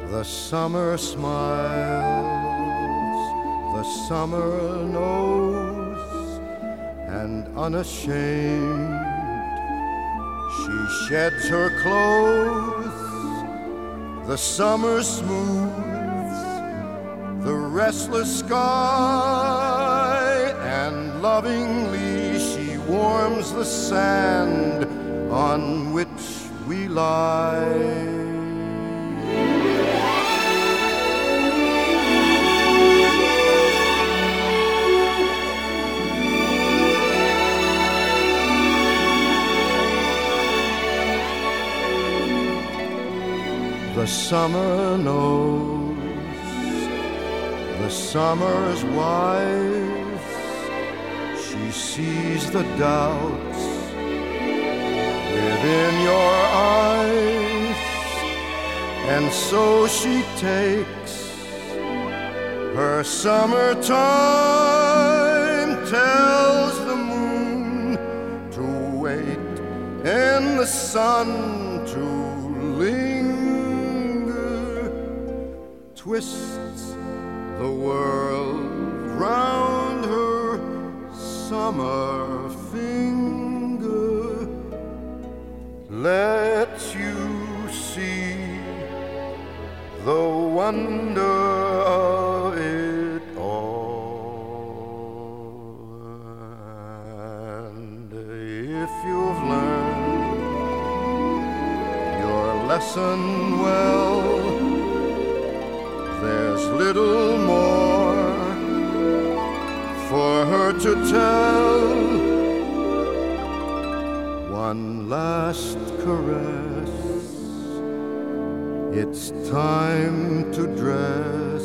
The summer smiles, the summer knows, and unashamed she sheds her clothes. The summer smooths the restless sky, and lovingly she warms the sand on which we lie. The summer knows, the summer's wise. She sees the doubts within your eyes, and so she takes her summertime, tells the moon to wait and the sun to linger, twists the world round her summer finger, lets you see the wonder of it all. And if you've learned your lesson well, there's little more for her to tell. One last caress, it's time to dress.